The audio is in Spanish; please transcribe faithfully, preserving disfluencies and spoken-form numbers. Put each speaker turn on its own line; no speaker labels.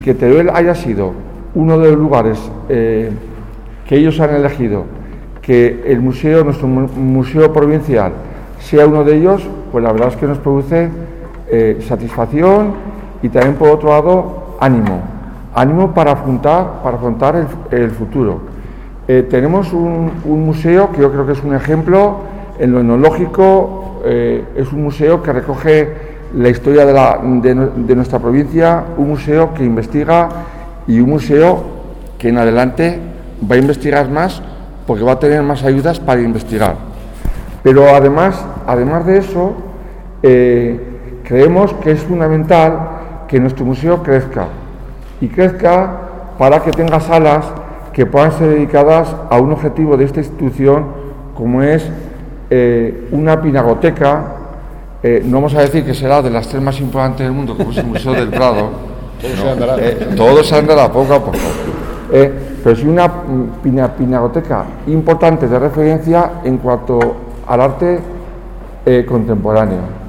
Que Teruel haya sido uno de los lugares eh, que ellos han elegido, que el museo, nuestro museo provincial, sea uno de ellos, pues la verdad es que nos produce eh, satisfacción y también, por otro lado, ánimo, ánimo para afrontar, para afrontar el, el futuro. Eh, tenemos un, un museo que yo creo que es un ejemplo en lo etnológico, eh, es un museo que recoge la historia de, la, de, de nuestra provincia, un museo que investiga y un museo que en adelante va a investigar más porque va a tener más ayudas para investigar. Pero además, además de eso, eh, creemos que es fundamental que nuestro museo crezca y crezca para que tenga salas que puedan ser dedicadas a un objetivo de esta institución como es eh, una pinacoteca. Eh, no vamos a decir que será de las tres más importantes del mundo, como es el Museo del Prado.
Todo se andará.
Eh, todo se andará poco a poco. Eh, pero sí una pina, pinacoteca importante de referencia en cuanto al arte eh, contemporáneo.